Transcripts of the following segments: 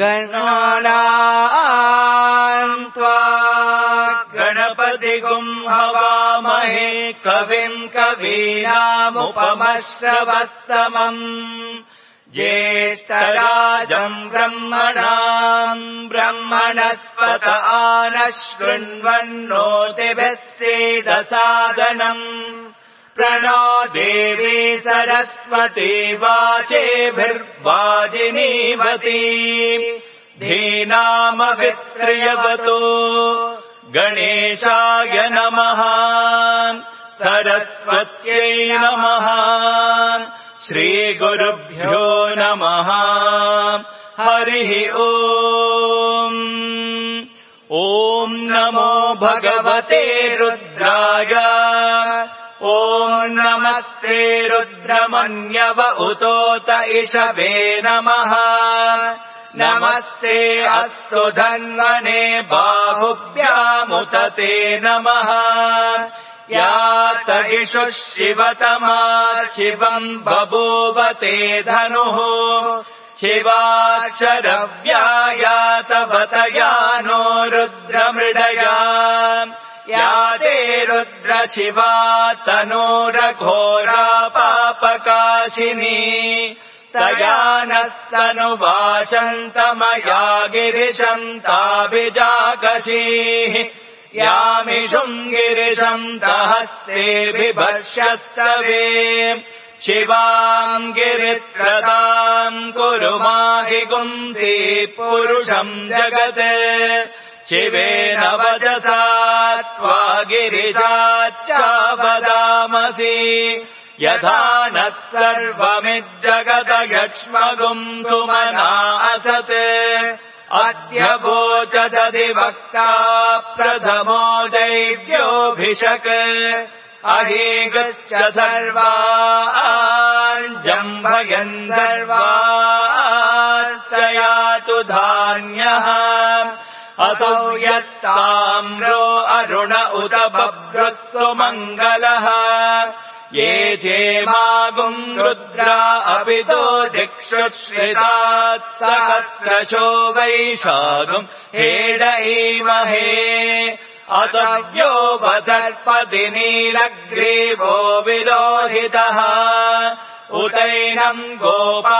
गणानाम् त्वा गणपतिगुं हवामहे कविम् कवीनामुपमश्रवस्तमम् ज्येष्ठराजम् ब्रह्मणाम् ब्रह्मणस्पत आनः शृण्वन्नोतिभिः सीदसादनम् प्रणो देवी सरस्वती वाचेभिर्वाजिनीवती धीनामवित्र्यवतु गणेशाय नमः सरस्वत्यै नमः श्रीगुरुभ्यो नमः हरिः ओम् ॐ नमो भगवते रुद्राय ॐ नमस्ते रुद्रमन्यव उतोत इषवे नमः नमस्ते अस्तु धन्वने बाहुभ्यामुत ते नमः या तगिषुः शिवतमा शिवम् बभूव ते धनुः शिवाक्षरव्यायातवतया नो रुद्रमृडया या ते रुद्रशिवा तनूरघोरा पापकाशिनी तया नस्तनुवाशन्तमया गिरिशम् ताभिजागशीः यामिषुम् गिरिशम् तहस्ते बिभर्ष्यस्तवे शिवाम् गिरित्रताम् कुरु माहि गुंसि पुरुषम् जगत् शिवेन वचसा त्वा गिरिजाच्चावदामसि यथा नः सर्वमिज्जगत यक्ष्मगुम् सुमना असत् अद्य वोचदधिवक्ता प्रथमो दैव्योऽभिषक् अहीगश्च सर्वान् जम्भयन् सर्वास्तयातु धान्यः असौ यत्ताम्रो अरुण उत बभ्रुः सुमङ्गलः ये चेमागुम् रुद्रा अपितो दिक्षुश्रिताः सहस्रशो वैशागुम् हेडईमहे असव्यो वसर्पति नीलग्रीवो विलोहितः उतैनम् गोपा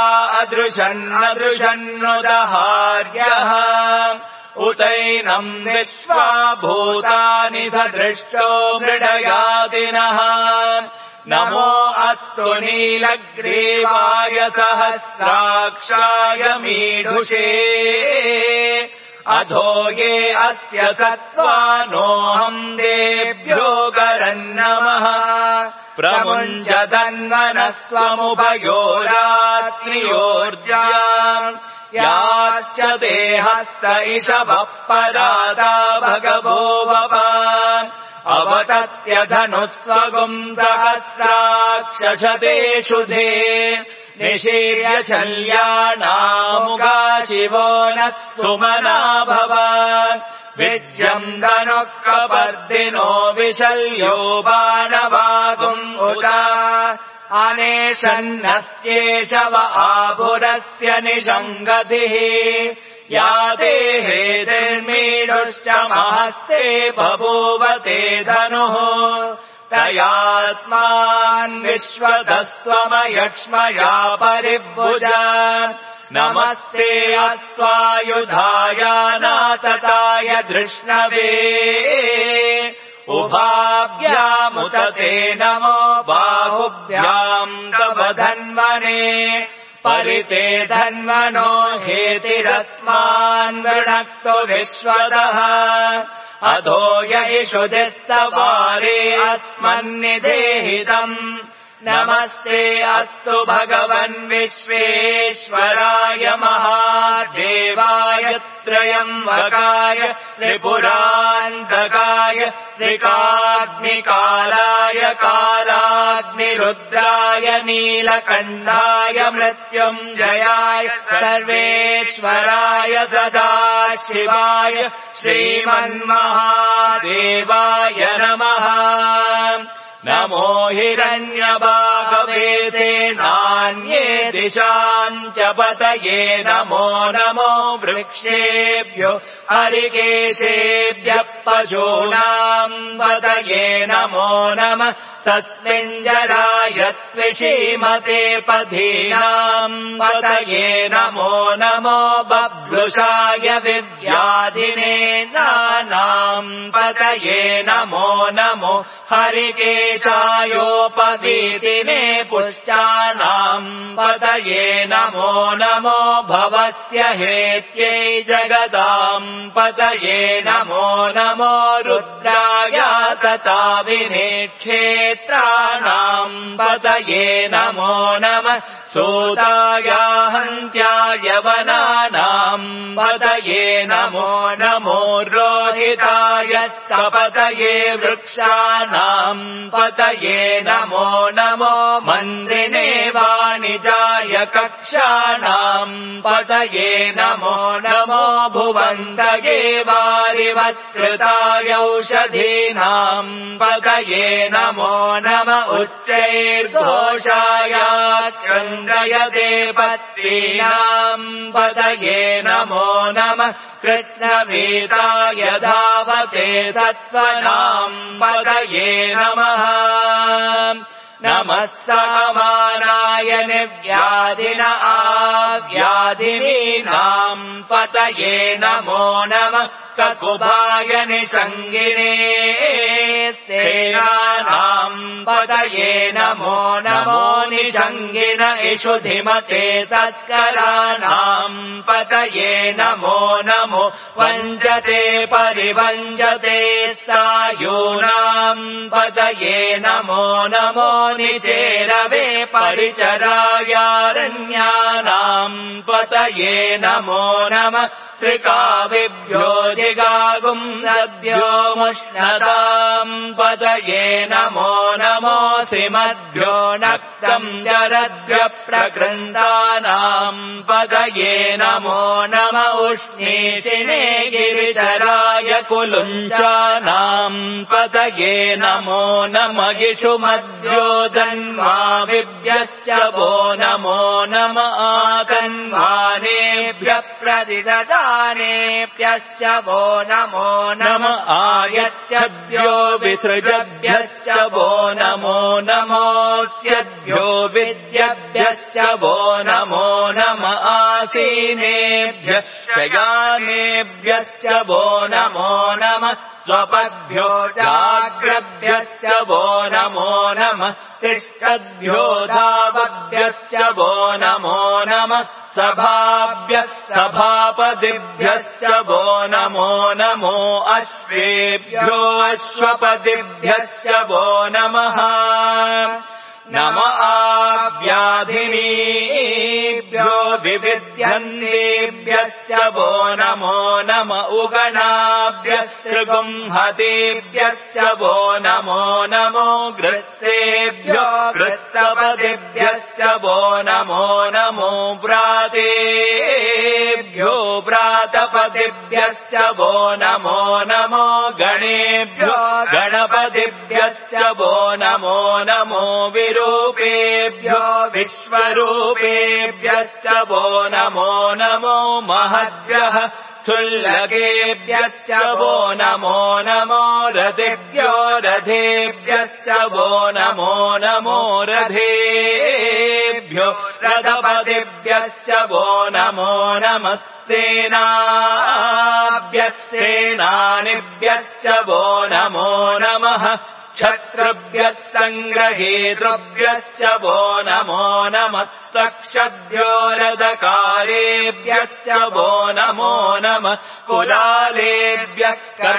अदृशन्नदृशन्नुदहार्यः उतैनम् विश्वा भूतानि सदृष्टो मृडयादिनः नमो अस्तु नीलग्रीवाय सहस्राक्षाय मीढुषे अधो ये अस्य सत्त्वानोऽहम् देभ्यो गरन्नमः प्रमुञ्चदन्वनस्त्वमुभयोरात्रियोर्जाम् याश्च ते हस्त इषवः पराता भगवो वप अवतत्यधनुस्त्वगुम् सहस्राक्षशतेषु धे निशीर्य शल्यानामुगा शिवो नः सुमना भव विद्यम् धनुः कपर्दिनो विशल्यो बाणवागुम् उत अनेशन्नस्येषव आभुरस्य निषङ्गतिः या ते हेतिर्मीढुश्च महस्ते बभूव ते धनुः तयास्मान् विश्वतस्त्वमयक्ष्मया परिभुज नमस्ते अस्त्वायुधाय नातताय धृष्णवे उभाभ्यामुत ते नमो बाहुभ्याम् तव धन्वने परिते धन्वनो हेतिरस्मान् वृणक्तु विश्वतः अधो यैषुधिस्तवारे अस्मन्निदेहितम् नमस्ते अस्तु भगवन् विश्वेश्वराय महादेवाय त्रयम्बकाय त्रिपुरान्तकाय त्रिकाग्निकालाय कालाग्निरुद्राय नीलकण्ठाय मृत्युञ्जयाय सर्वेश्वराय सदाशिवाय श्रीमन्महादेवाय नमः। नमो हिरण्यभागवे नान्ये दिशाम् च पतये नमो नमो वृक्षेभ्यो हरिकेशेभ्यः पशूनाम् पतये नमो नमः सस्मिञ्जराय त्विषीमते पथीनाम् पतये नमो नमो बभ्रुषाय विव्याधिने नानाम् पतये नमो नमो हरिकेशायोपवीतिने पुष्टानाम् पतये नमो नमो भवस्य हेत्यै जगदाम् पतये नमो नमो रुद्राय तताविने क्षेत्राणाम् पतये नमो नमः सूताय हन्त्याय वनानाम् पतये नमो नमो रोहिताय पतये वृक्षाणाम् पतये नमो नमो मन्त्रिणे वाणिजाय कक्षाणाम् पतये नमो नमो भुवन्तये वारिवत्कृताय औषधीनाम् पतये नमो नम उच्चैर्घोषाय क्रन्दयते पत्नीनाम् पतये नमो नमः कृत्स्नवीताय धावते सत्त्वनाम् पतये नमः नमः समानाय निव्याधिन आव्याधिनीनाम् पतये नमो नमः ककुभाय निषङ्गिने सेनानाम् पतये नमो नमो निषङ्गिन इषुधिमते तस्कराणाम् पतये नमो नमो वञ्चते परिवञ्चते सायूनाम् पतये नमो नमो निचेरवे परिचरायारण्यानाम् पतये नमो नमः श्रिकाविभ्यो जिगागुम् सभ्यो मुष्णताम् पतये नमो नमो श्रीमद्भ्यो नक्तम् जरद्भ्य प्रकृन्तानाम् पतये नमो नम उष्णीषिणे गिरिचराय कुलुञ्चानाम् पतये नमो नम गिषुमद्भ्यो धन्वाविभ्यश्च वो नमो नम आतन्वानेभ्यः प्रतिददानेभ्यश्च वो नमो नम आयच्छद्भ्यो विसृजभ्यश्च वो नमो नमोऽस्यद्भ्यो विद्यभ्यश्च वो नमो नम आसीनेभ्यः शयानेभ्यश्च वो नमो नमः स्वपद्भ्यो चाग्रभ्यश्च वो नमो नमः तिष्ठद्भ्यो धावभ्यश्च वो नमो नमः सभाभ्यः सभापतिभ्यश्च वो नमो नमो अश्वेभ्यो अश्वपतिभ्यश्च वो नमः नम आव्याधिनीभ्यो विविध्यन्तेभ्यश्च वो नमो नम उगणाभ्यस्त्रिगुंहतेभ्यश्च वो नमो नमो गृत्सेभ्यो गृत्सपतिभ्यश्च वो नमो नमो व्रातेभ्यो व्रातपतिभ्यश्च वो नमो नमो गणेभ्यो गणपतिभ्यश्च वो नमो नमो विरूपेभ्यो विश्वरूपेभ्यश्च वो नमो नमो महद्भ्यः स्थुल्लकेभ्यश्च वो नमो नमो रथेभ्यो रथेभ्यश्च वो नमो नमो रथेभ्यो रथपतिभ्यश्च वो नमो नमः सेनाभ्यः सेनानिभ्यश्च वो नमो नमः क्षत्रुभ्यः सङ्ग्रहेतृभ्यश्च वो नमो नमः तक्षद्भ्यो रथकारेभ्यश्च वो नमो नमः कुलालेभ्यः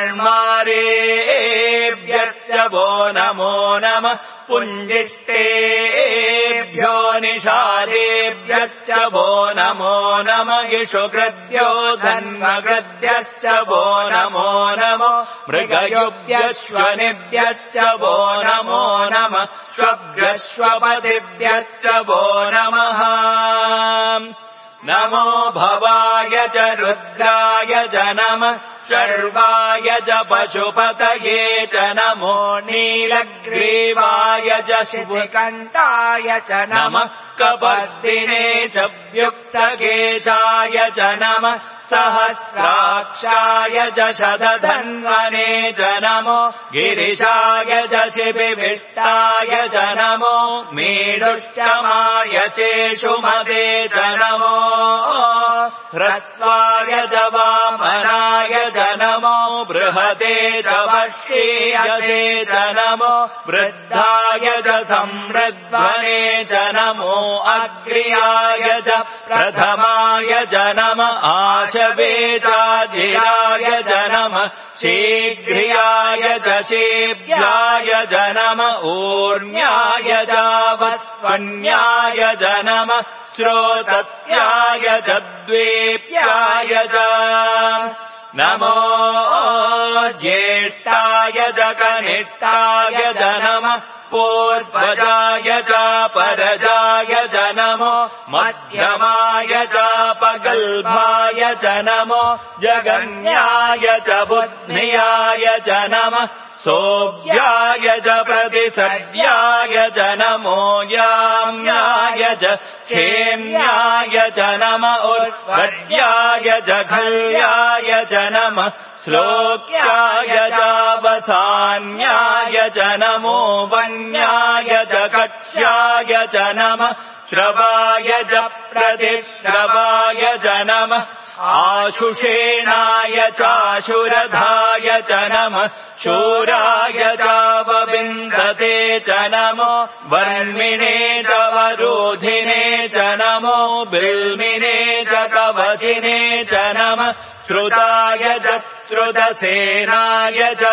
कर्मारेभ्यश्च वो नमो नमः पुञ्जिष्टेभ्यो निषादेभ्यश्च वो नमो नमः इषुकृद्भ्यो धन्वकृद्भ्यश्च वो नमो नमो मृगयुभ्यश्वनिभ्यश्च वो नमो नमः श्वभ्यश्वपतिभ्यश्च वो नमः नमो भवाय च रुद्राय च नमः शर्वाय च पशुपतये च नमो नीलग्रीवाय च शितिकण्ठाय च नमः कपर्दिने च व्युक्तकेशाय च नमः सहस्राक्षाय च शतधन्वने च नमो गिरिशाय च शिबिविष्टाय च नमो मीडुष्टमाय चेषुमते च नमो ह्रस्वाय च वामनाय च नमो बृहते च वश्येयसे च नमो वृद्धाय च संवृद्ध्वने च नमो अग्र्याय च प्रथमाय च नमः आशवे चाधिराय च नमः शीघ्रियाय च शीभ्याय च नमः ऊर्ण्याय च वस्वन्याय च नमः श्रोतस्याय च द्वेप्याय च नमो ज्येष्ठाय च कनिष्ठाय च नमः पूर्वजाय च परजाय च नमो मध्यमाय च पगल्भाय च नमो जगन्याय च बुद्ध्याय च नमः सोऽव्याय च प्रतिसर्याय च नमो याम्याय च क्षेम्याय च नमः उर्वद्याय च खल्याय च नमः श्लोक्याय च वसान्याय च नमो वन्याय च कक्ष्याय च नमः श्रवाय च प्रतिश्रवाय च नमः आशुषेणाय चाशुरधाय च नमः शूराय चावविन्दते च नमो वर्मिणे च वरोधिने च नमो बिल्मिने च कवचिने च नमः श्रुताय च श्रुतसेनाय च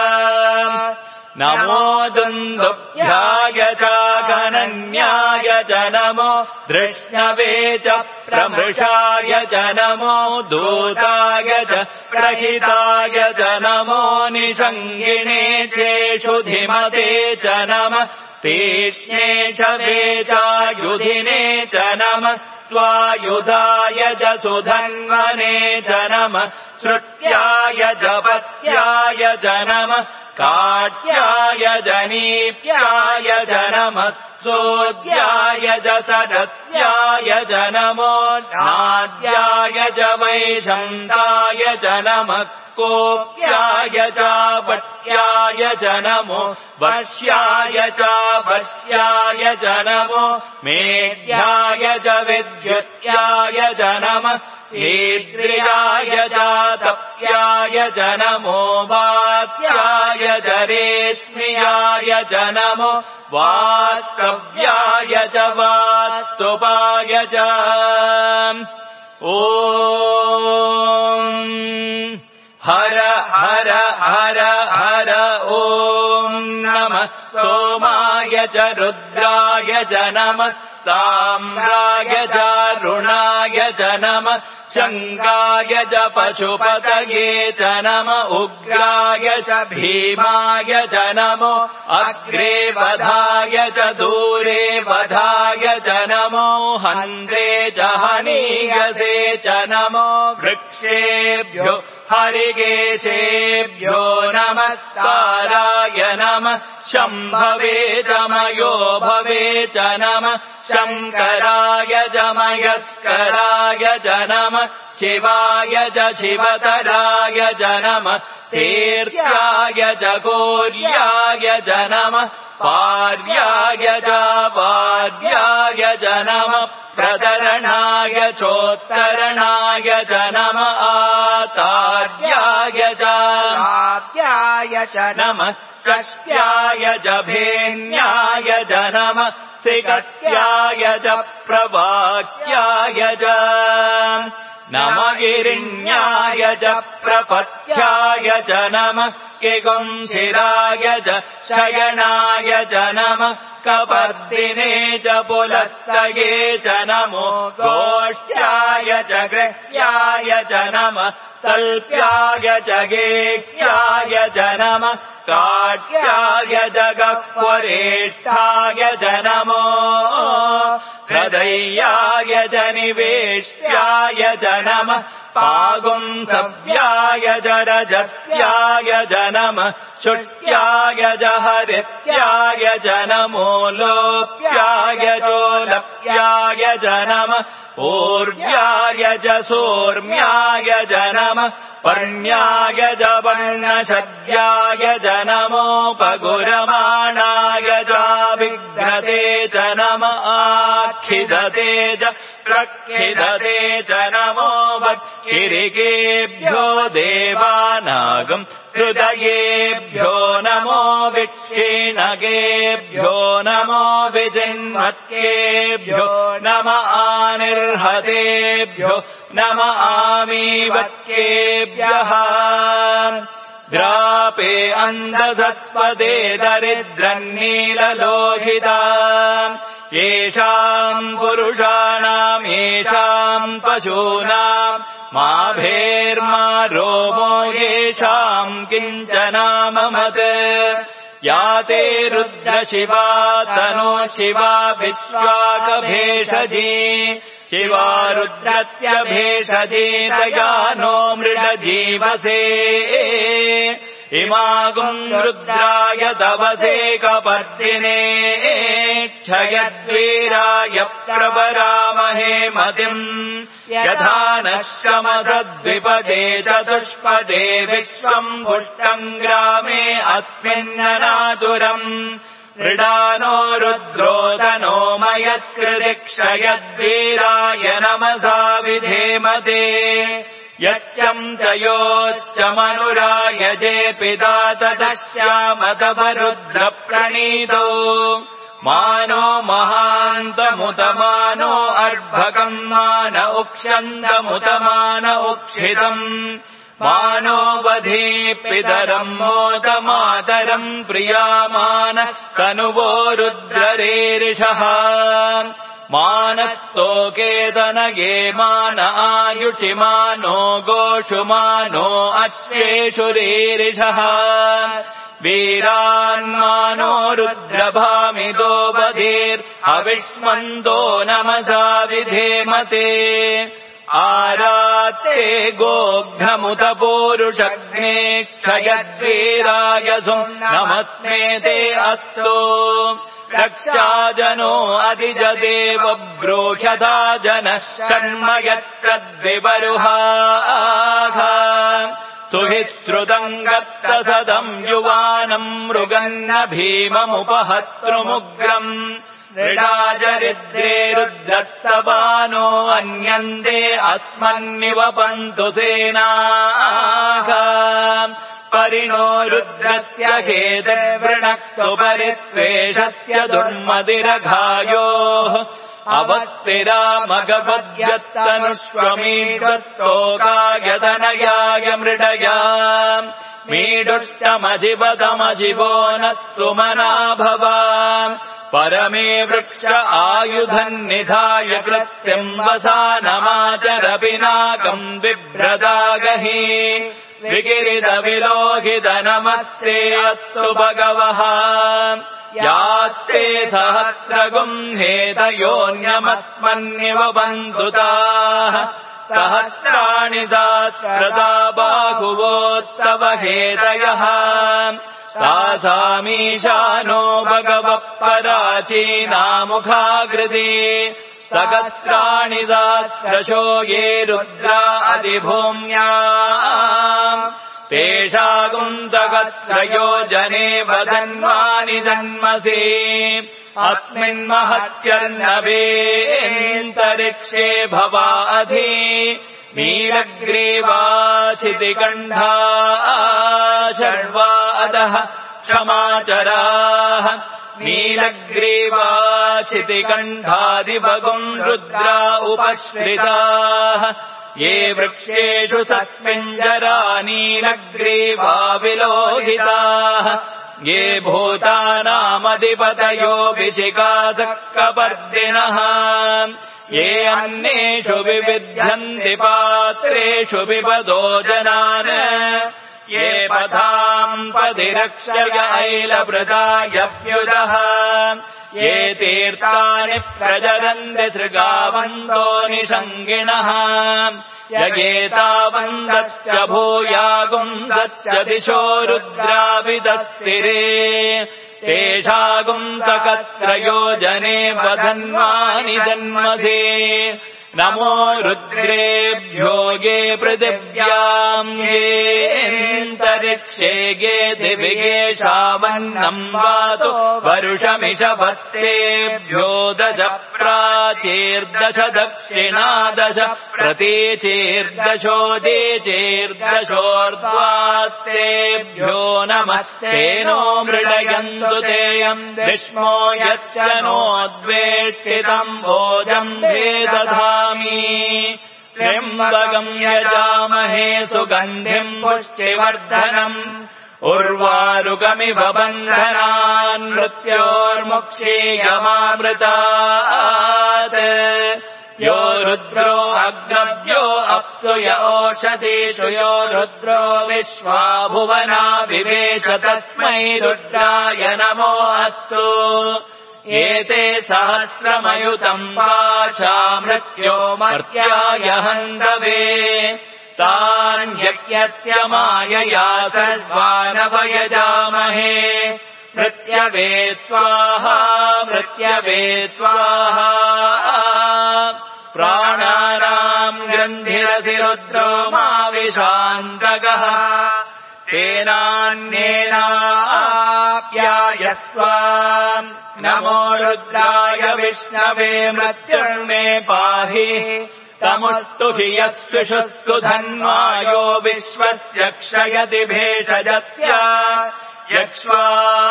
नमो दुन्दुभ्याय च गणन्याय च नमो धृष्णवे च प्रमृषाय च नमो दूताय च प्रहिताय च नमो निषङ्गिणे चेषुधिमते च नमः तीक्ष्णे शवे चायुधिने च नमः स्वायुधाय च सुधन्वने च नमः श्रुत्याय च पत्याय च नमः काट्याय जनीप्याय च नमः सोद्याय च सदस्याय च नमो नाद्याय च वैशन्ताय च नमः कोप्याय च वट्याय च नमो वश्याय च वश्याय च नमो मेध्याय च विद्युत्याय च नमः ईद्रियाय च तप्याय च नमो वात्याय च रेश्म्याय च नमो वास्तव्याय च वास्तुपाय च ॐ हर हर हर हर ॐ नमः सोमाय च रुद्राय च नमः ताम्राय च रुणाय च नमः शङ्गाय च पशुपतये च नमः उग्राय च भीमाय च नमो अग्रे वधाय च दूरे वधाय च नमो हन्त्रे च हनीयसे च नमो वृक्षेभ्यो हरिकेशेभ्यो नमस्काराय नमः शम्भवे च मयो भवे च नमः शङ्कराय च मयस्कराय च नमः शिवाय च शिवतराय च नमः तीर्थ्याय च कोर्याय च नमः पार्याय च वार्याय च नमः प्रतरणाय चोत्तरणाय च नमः आतार्याय च आद्याय च नमः कष्ट्याय च भेन्याय च नमः सिकत्याय च प्रवाक्याय च नमः गिरिण्याय च प्रपथ्याय च नमः किगुंसिराय च शयनाय च नमः कपर्दिने च पुलस्तये च नमो गोष्ठ्याय च गृह्याय च नमः तल्प्याय च गेह्याय च नमः काट्याय च गह्वरेष्ठाय च नमो प्रदय्याय च निवेष्ट्याय च नमः पागुंसव्याय च रजस्याय च नमः शुष्ट्याय च हरित्याय च नमो लोप्याय चोलप्याय च नमः पूर्व्याय च सोर्म्याय च नमः पर्ण्याय च वर्णशद्याय च नमोपगुरमाणाय चाभिघ्नते च नमः आखिदते च प्रखिदते च नमो वक्किरिकेभ्यो देवानागम् हृदयेभ्यो नमो विक्षीणकेभ्यो नमो विजिन्वत्केभ्यो नम आनिर्हतेभ्यो नम आमीवत्केभ्यः द्रापे अन्धसस्पदे दरिद्रन्नीललोहिता येषाम् पुरुषाणाम् येषाम् पशूनाम् मा भेर्मा रोमो येषाम् किञ्चनाममत् या ते रुद्रशिवा तनो शिवा विश्वाकभेषजी शिवा रुद्रस्य भेषजी तया नो मृडजीवसे इमागुम् रुद्राय तवसे कपर्दिने क्षयद्वीराय प्रवरामहे मतिम् यथा नः शमदद्विपदे चतुष्पदे विश्वम् पुष्टम् ग्रामे अस्मिन्ननातुरम् मृडानो रुद्रोदनो मयस्कृतिक्षयद्वीराय नमसा विधेमते यच्चम् च योच्च मनुराय जे पिता ततश्यामतव रुद्रप्रणीतो मानो महान्तमुतमानो अर्भकम् मान उक्षन्तमुतमान उक्षितम् मानो वधे पितरम् मोदमातरम् प्रियामान तनुवो रुद्ररेरिषः मानस्तोकेतनये मान आयुषि मानो गोषु मानो अश्वेषु रीरिषः वीरान्मानो रुद्रभामिदो वधीर्हविष्मन्तो नमसा विधेमते आरात्ते गोघ्नमुत पूरुषग्ने क्षयद्वीराय नमस्मे ते अस्तु रक्षाजनो अधिजदेव ब्रूह्यथा जनः शर्म यच्छद्विबरुहाः स्तुहिश्रुतम् गत्तसदम् युवानम् मृगन्न भीममुपहतृमुग्रम् मृडाजरिद्रे रुद्रस्तवानो अन्यन्ते अस्मन्निवपन्तु सेनाः परिणो रुद्रस्य हेतवृणक्तु परित्वेषस्य दुर्मदिरघायोः अवक्तिरामगवद्यत्तनुष्वमीडस्तोकायतनयाय मृडया मीडुष्टमशिवतमशिवो नः सुमना भवा परमे वृक्ष आयुधन्निधाय कृत्यम् वसानमाचर पिनाकम् बिभ्रदागहि विकिरितविलोहित नमस्ते अस्तु भगवः यास्ते सहस्रगुम् हेतयोऽन्यमस्मन्निव बन्धुताः सहस्राणि दास्रदा बाहुवोत्तव हेतयः तासामीशानो भगवः पराचीनामुखाकृति सहस्राणि दास्रशो ये रुद्रा अधिभूम्याम् तेषागुम् सहस्रयोजने वदन्वानि जन्मसि अस्मिन्महत्यर्नवेऽन्तरिक्षे भवा अधि नीलग्रीवाशितिकण्ठा शर्वा अधः क्षमाचराः नीलग्रीवाशितिकण्ठादिभगुम् रुद्रा उपश्रिताः ये वृक्षेषु तस्मिञ्जरा नीलग्रीवा विलोहिताः ये भूतानामधिपतयो विशिखासः कपर्दिनः ये अन्नेषु विविध्यन्ति पात्रेषु विपदो जनान् ये पथाम् पदि रक्षय ऐलभृतायभ्युदः ये तीर्थानि प्रचरन्ति सृगावन्तो निषङ्गिणः यगेतावन्तश्च भूयागुंसश्च दिशो रुद्राविदस्तिरे तेषागुंसकस्य योजने वधन्वानि जन्मसे नमो रुद्रेभ्यो ये पृथिव्याम् येऽन्तरिक्षे ये दिविगेशावन्नम् वातो वरुषमिषभत्तेभ्यो दश प्राचीर्दश दक्षिणादश प्रतीचीर्दशोदीचीर्दशोर्ध्वास्तेभ्यो नमस्तेनो मृडयन्तु तेयम् विष्मो यच्च नोद्वेष्टितम् भोजम् भेदधामि त्र्यम्बकम् यजामहे सुगन्धिम् पुष्टिवर्धनम् उर्वारुकमिव बन्धनान् मृत्योर्मुक्षीयमामृतात् यो रुद्रो अग्नव्यो अप्सु य ओषधीषु यो रुद्रो विश्वा भुवना विवेश तस्मै रुद्राय नमो अस्तु एते सहस्रमयुतम् वाचा मृत्यो मर्त्याय हन्तवे तान् यज्ञस्य मायया सर्वानवयजामहे मृत्यवे स्वाहा मृत्यवे स्वाहा प्राणानाम् गन्धिरसि रुद्रो माविशान्तकः तेनान्येनाप्यायस्व नमो रुद्राय विष्णवे मृत्युर्मे पाहि तमुस्तु हि यस्विषुः सुधन्वायो विश्वस्य क्षयति भेषजस्य यक्ष्वा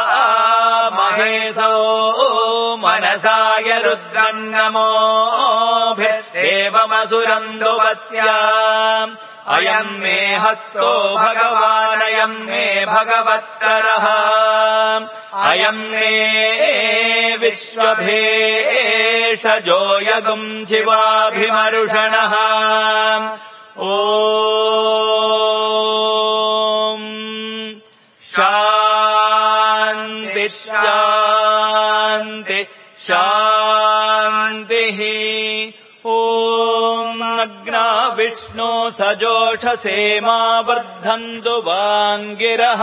महेशो मनसाय रुद्रम् नमोभिर्देवमसुरम् ध्रुवस्य अयम् मे हस्तो भगवानयम् मे भगवत्तरः अयम् मे विश्वभेषजो यगुम् शिवाभिमरुषणः ॐ शान्ति शान्ति शान्तिः ॐ अग्ना विष्णो सजोषसेमा वर्धन्तु वाङ्गिरः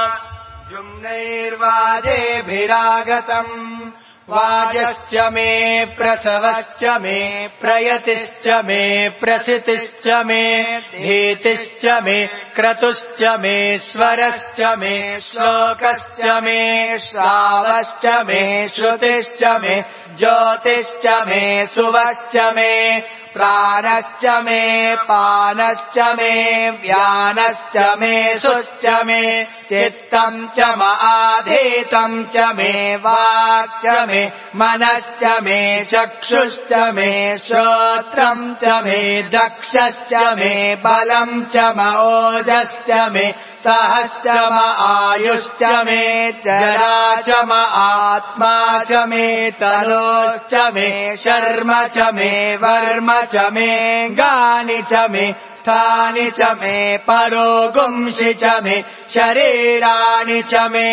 जुम्नैर्वाजेभिरागतम् वाजश्च मे प्रसवश्च मे प्रयतिश्च मे प्रसितिश्च मे धीतिश्च मे क्रतुश्च मे स्वरश्च मे श्लोकश्च मे श्रावश्च मे श्रुतिश्च मे ज्योतिश्च मे सुवश्च मे प्राणश्च मे पानश्च मे व्यानश्च मे सुश्च मे चित्तम् च आधीतम् च मे वाक् च मे मनश्च मे चक्षुश्च मे श्रोत्रम् च मे दक्षश्च मे बलम् च ओजश्च मे सहश्च आयुश्च मे जरा च आत्मा च मे तनोश्च मे शर्म च मे वर्म च मे गानि च मे स्थानि च मे परोगुंसि च मे शरीराणि च मे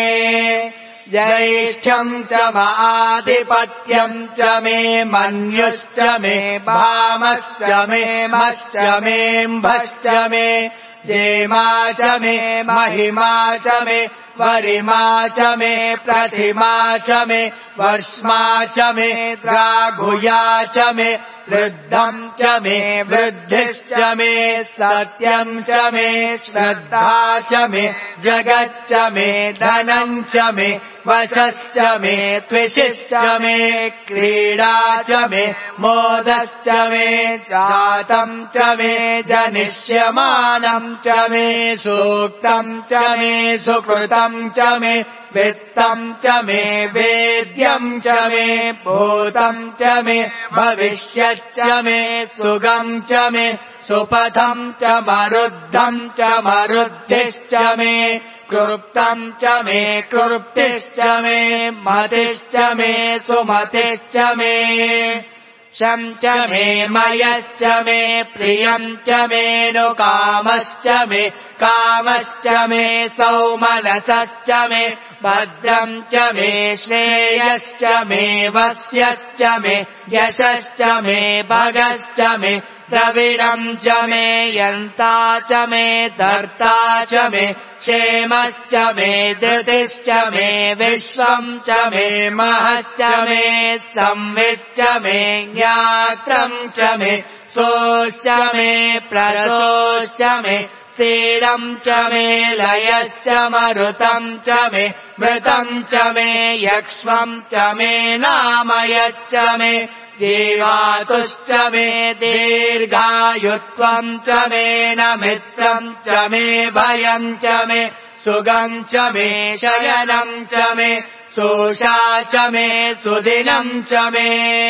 ज्यैष्ठ्यम् च आधिपत्यम् च मे मन्युश्च मे भामश्च मे मश्च मेऽम्भश्च मे जेमा च मे महिमा च मे वरिमा च मे प्रतिमा च मे वर्ष्मा च मे द्राघुया च मे वृद्धम् च मे वृद्धिश्च मे सत्यम् च मे श्रद्धा च मे जगच्च मे धनम् च मे वशश्च मे त्विषिश्च मे क्रीडा च मे मोदश्च मे जातम् च मे जनिष्यमानम् च मे सूक्तम् च मे सुकृतम् च मे वित्तम् च मे वेद्यम् च मे भूतम् च मे भविष्यच्च मे सुगम् च मे सुपथम् च मरुद्धम् च मरुद्धिश्च मे कृप्तम् च मे कृप्तिश्च मे मतिश्च मे सुमतिश्च मे शं च मे मयश्च मे प्रियं च मेऽनुकामश्च मे कामश्च मे सौमनसश्च मे भद्रं च मे श्रेयश्च मे वस्यश्च मे यशश्च मे भगश्च मे द्रविणं च मे यन्ता च मे धर्ता च मे क्षेमश्च मे धृतिश्च मे विश्वं च मे महश्च मे संविच्च मे ज्ञात्रं च मे सोश्च मे प्रसोश्च मे सीरं च मे लयश्च मरुतं च मे मृतं च मे यक्ष्मं च मे नामयच्च मे जीवातुश्च मे दीर्घायुत्वं च मे नमित्रं च मे भयं च मे सुगं च मे शयनं च मे सोषा च मे सुदिनं च मे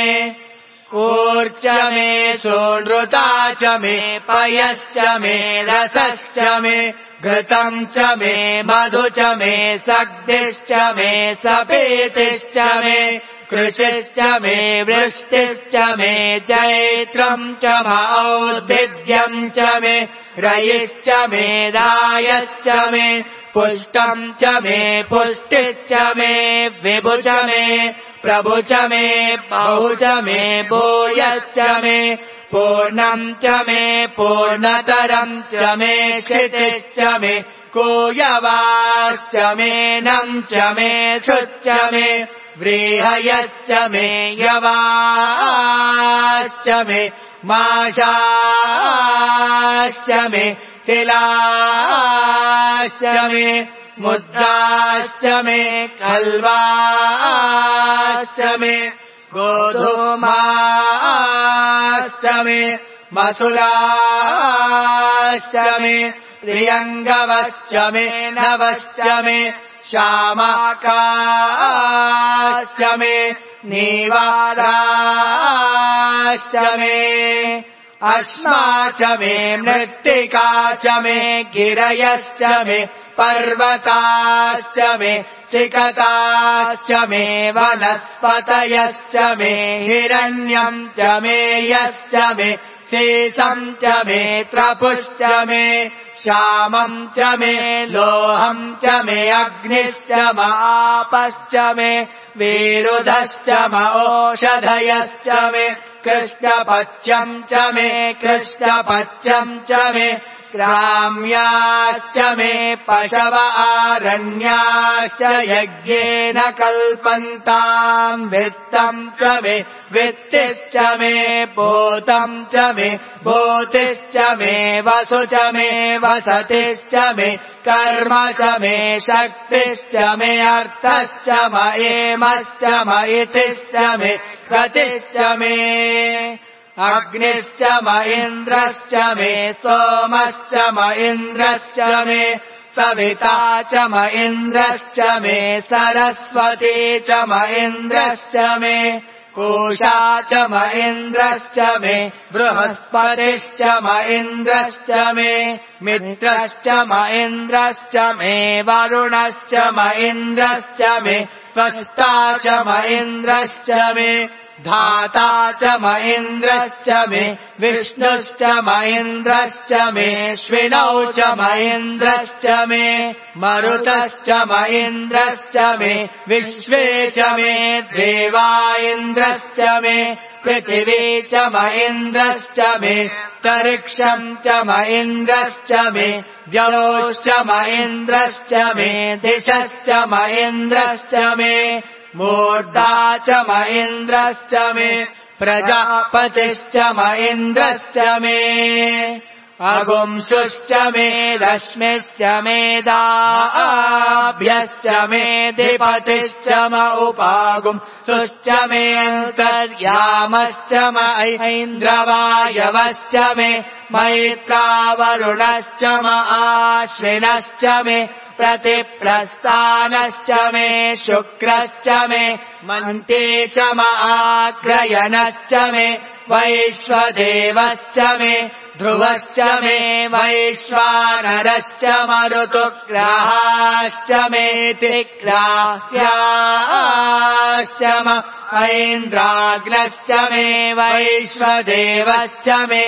ऊर्च मे सोनृता च मे पयश्च मे रसश्च मे घृतं च मे मधु च मे सग्धिश्च मे सपेतिश्च मे कृषिश्च मे वृष्टिश्च मे जैत्रं च मौद्भिद्यं च मे रयिश्च मे रायश्च मे पुष्टं च मे पुष्टिश्च मे विभु च मे प्रभु च मे बहु च मे भूयश्च मे पूर्णं च मे पूर्णतरं च मे क्षितिश्च मे कूयवाश्च मे नं च मे श्रुच्च मे व्रीहयश्च मे यवाश्च मे माशाश्च मे तिलाश्च मे मुद्राश्च मे कल्वाश्च मे गोधूमाश्च मे मसुराश्च मे प्रियङ्गवश्च मे नवश्च मे श्यामाकाश्च मे नीवाराश्च मे अश्मा च मे मृत्तिका च मे गिरयश्च मे पर्वताश्च मे सिकताश्च मे वनस्पतयश्च मे हिरण्यं च मे यश्च मे शेषं च मे त्रपुश्च मे श्यामं च मे लोहं च मे अग्निश्च मापश्च मे विरुधश्च ओषधयश्च मे कृष्णपच्यं च मे कृष्णपच्यं च मे ग्राम्याश्च मे पशव आरण्याश्च यज्ञेन कल्पन्ताम् वित्तं च मे वित्तिश्च मे भूतं च मे भूतिश्च मे वसु च मे वसतिश्च मे कर्म च मे शक्तिश्च मे अर्थश्च मयेमश्च मयितिश्च मे गतिश्च मे अग्निश्च म इन्द्रश्च मे सोमश्च म इन्द्रश्च मे सविता च म इन्द्रश्च मे सरस्वती च म इन्द्रश्च मे पूषा च म इन्द्रश्च मे बृहस्पतिश्च म इन्द्रश्च मे मित्रश्च म इन्द्रश्च मे वरुणश्च म इन्द्रश्च मे त्वष्टा च म इन्द्रश्च मे धाता च म इन्द्रश्च मे विष्णुश्च म इन्द्रश्च मे श्विनौ च म इन्द्रश्च मे मरुतश्च म इन्द्रश्च मे विश्वे च मे देवा इन्द्रश्च मे पृथिवी च म इन्द्रश्च मे तरिक्षं च म इन्द्रश्च मे द्यौश्च म इन्द्रश्च मे दिशश्च म इन्द्रश्च मे मूर्धा च म इन्द्रश्च मे प्रजापतिश्च म इन्द्रश्च मे अगुंसुश्च मे रश्मिश्च मे दाभ्यश्च मे अधिपतिश्च म उपागुंसुश्च मे अन्तर्यामश्च म ऐन्द्रवायवश्च मे मैत्रावरुणश्च म आश्विनश्च मे प्रतिप्रस्थानश्च मे शुक्रश्च मे मन्ते च म आग्रयणश्च मे वैश्वदेवश्च मे ध्रुवश्च मे वैश्वानरश्च मरुतुग्राश्च मेति ग्राह्याश्च ऐन्द्राग्नश्च मे वैश्वदेवश्च मे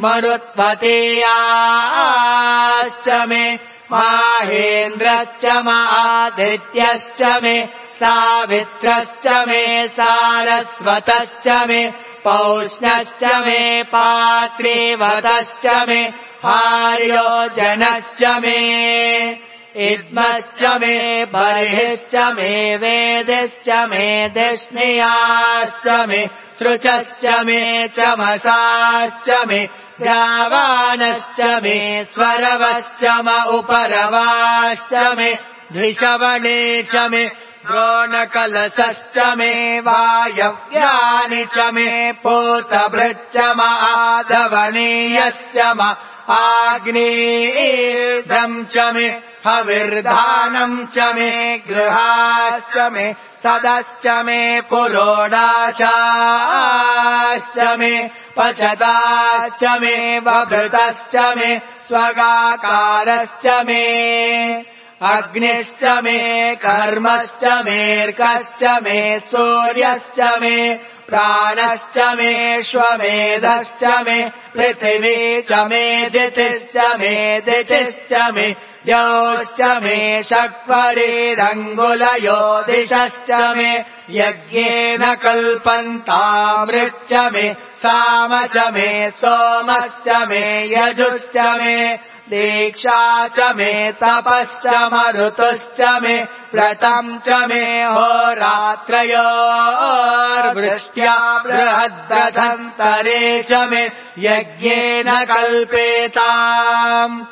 मरुत्वतीयाश्च मे माहेन्द्रश्च आदित्यश्च मे सावित्रश्च मे सारस्वतश्च मे पौष्णश्च मे पात्रीवतश्च मे हार्योजनश्च मे इद्मश्च मे बर्हिश्च मे वेदिश्च मे दिष्णियाश्च मे सृचश्च मे चमसाश्च मे ग्रावाणश्च मे स्वरवश्च उपरवाश्च मे द्विषवणे च मे द्रोणकलशश्च मे वायव्यानि च मे पूतभृच्च आधवनीयश्च आग्नेयम् च मे हविर्धानम् च मे गृहाश्च मे सदश्च मे पुरोडाशाश्च मे पचताश्च मे वभृतश्च मे स्वगाकारश्च मे अग्निश्च मे कर्मश्च मेऽर्कश्च मे सूर्यश्च मे प्राणश्च मे श्वमेधश्च मे पृथिवी च मे दितिश्च मे दितिश्च मे द्यौश्च मे शक्वरीरङ्गुलयो दिशश्च मे यज्ञेन कल्पन्तामृच्च मे साम च मे सोमश्च मे यजुश्च मे दीक्षा च मे तपश्च मरुतुश्च मे व्रतम् च मे होरात्रयोर्वृष्ट्या बृहद्रथन्तरे च मे यज्ञेन कल्पेताम्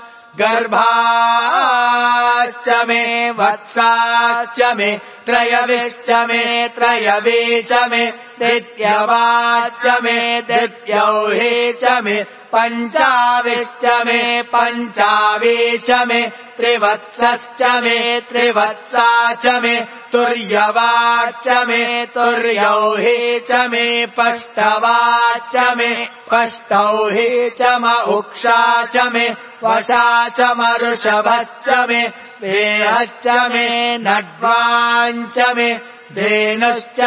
गर्भाश्च मे वत्साश्च मे त्रयविश्च मे त्रयवी च मे दित्यवाच्च मे दित्यौहे च मे पञ्चाविश्च मे पञ्चावी च मे त्रिवत्सश्च मे त्रिवत्सा च मे तुर्यवाच्च मे तुर्यौहे च मे पष्टवाच्च मे पष्टौहे च उक्षा च मे वशा च मरुषभश्च मे वेहश्च मे नड्वाञ्च मे धेनुश्च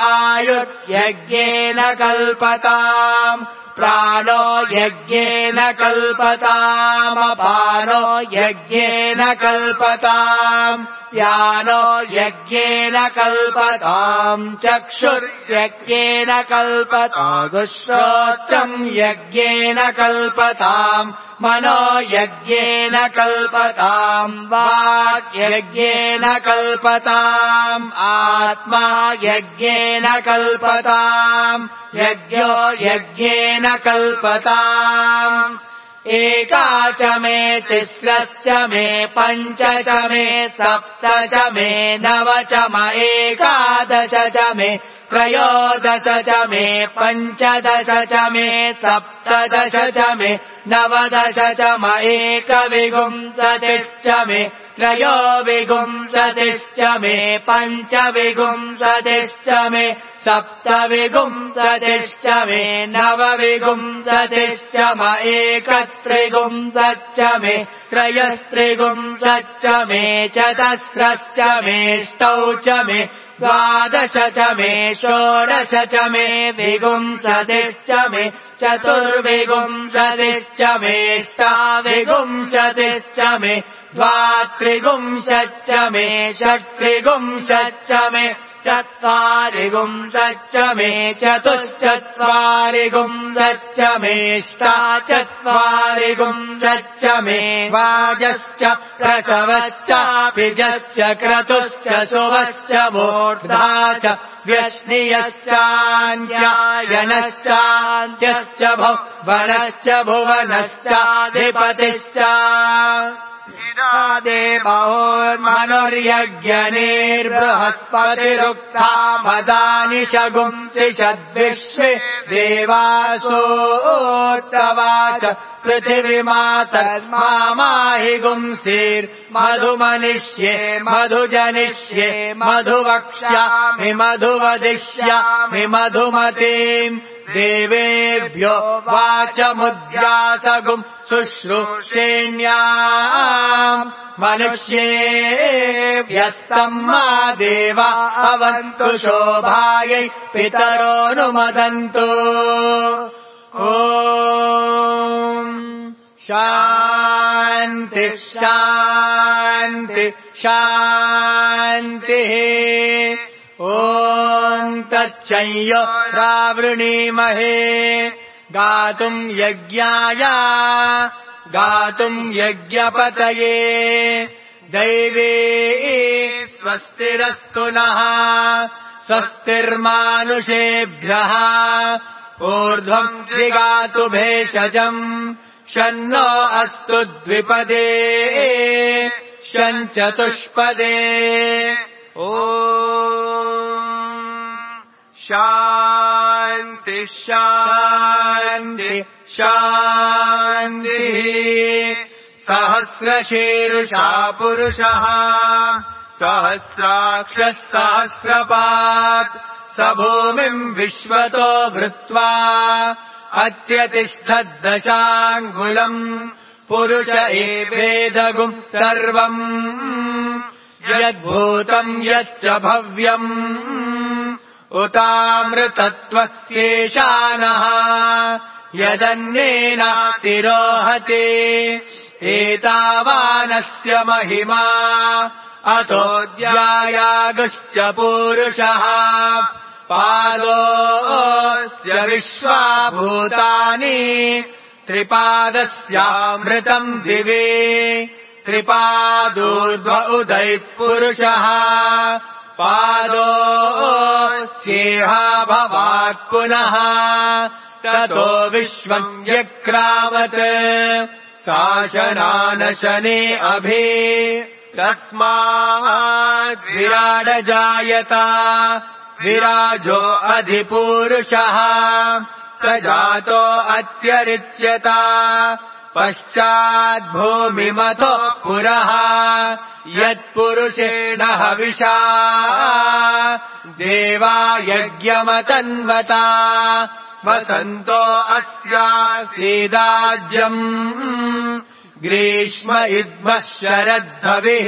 आयुर्यज्ञेन कल्पताम् प्राणो यज्ञेन कल्पतामपानो यज्ञेन कल्पताम् व्यानो यज्ञेन कल्पताम् चक्षुर्यज्ञेन कल्पतागुश्रोत्रम् यज्ञेन कल्पताम् मनो यज्ञेन कल्पताम् वाक् यज्ञेन कल्पताम् आत्मा यज्ञेन कल्पताम् यज्ञो यज्ञेन कल्पताम् एका च मे तिस्रश्च मे पञ्च च मे सप्त च मे नव च एकादश च मे त्रयोदश च मे पञ्चदश च मे सप्तदश च मे नवदश च एकविंशतिश्च मे त्रयोविंशतिश्च मे पञ्चविंशतिश्च मे सप्तविंशतिश्च मे नवविंशतिश्च एकत्रिंशच्च मे त्रयस्त्रिंशच्च मे चतस्रश्च मे ष्टौ च मे द्वादश च मे षोडश च मे विंशतिश्च मे चतुर्विंशतिश्च मे अष्टाविंशतिश्च मे द्वात्रिंशच्च मे षट्त्रिंशच्च मे चत्वारिंशच्च मे चतुश्चत्वारिंशच्च मेऽष्टाचत्वारिंशच्च मे वाजश्च प्रसवश्च बीजश्च क्रतुश्च सुवश्च मूर्धा च व्यश्नियश्चान्त्यायनश्चान्त्यश्च भुवनश्च भुवनश्चाधिपतिश्च देवोर्मनुर्यज्ञनिर्बृहस्पतिरुक्ता मदानि शगुंसि षद्विश्वे देवासोऽर्तवाच पृथिवीमातर्माहि गुंसीर्मधुमनिष्ये मधुजनिष्ये मधुवक्ष्यामि मधुवदिष्यामि मधुमतीम् देवेभ्यो वाचमुद्यासगुम् शुश्रूषेण्याम् मनुष्येभ्यस्तम् मा देवा अवन्तु शोभायै पितरोऽनुमदन्तु ॐ शान्ति शान्ति शान्तिः ॐ तच्चञ्यो रावृणीमहे गातुम् यज्ञाय गातुम् यज्ञपतये दैवे स्वस्तिरस्तु नः स्वस्तिर्मानुषेभ्यः ऊर्ध्वम् त्रिगातु भेषजम् शन्नो अस्तु द्विपदे शञ्चतुष्पदे ॐ शान्ति शान्ति शान्तिः सहस्रशीर्षा पुरुषः सहस्राक्षः सहस्रपात् स भूमिम् विश्वतो भृत्वा अत्यतिष्ठद्दशाङ्गुलम् पुरुष एवेदगुम् सर्वम् यद्भूतम् यच्च भव्यम् उतामृतत्वस्येषानः यदन्नेन तिरोहते एतावानस्य महिमा अतोऽद्यायागुश्च पूरुषः पादोऽस्य विश्वाभूतानि त्रिपादस्यामृतम् दिवे त्रिपादूर्ध्व उदैः पुरुषः पादोऽस्येहाभवात् पुनः ततो विश्वम् व्यक्रामत् शासनानशने अभि तस्माद्विराडजायत विराजो अधिपूरुषः स जातो अत्यरिच्यत पश्चाद्भूमिमतो पुरः यत्पुरुषेण हविषा देवा यज्ञमतन्वता वसन्तो अस्यासीदाज्यम् ग्रीष्म इद्मः शरद्धविः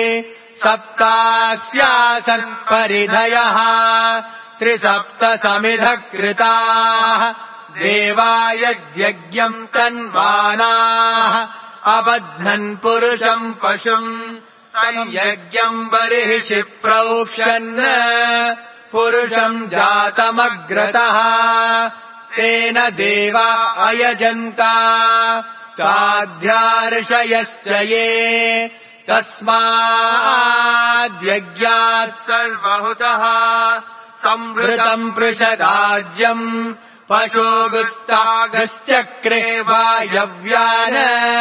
सप्तास्यासन् परिधयः त्रिसप्त समिधः कृताः देवा यद्यज्ञम् तन्वानाः अबध्नन् पुरुषम् पशुम् तन्यज्ञम् बर्हिषि प्रोक्षन् पुरुषम् जातमग्रतः तेन देवा अयजन्ता साध्यार्षयश्च ये तस्माद्यज्ञात् सर्वहुतः संवृतम् पृषदाज्यम् पशोगुस्तागश्चक्रे वायव्यान्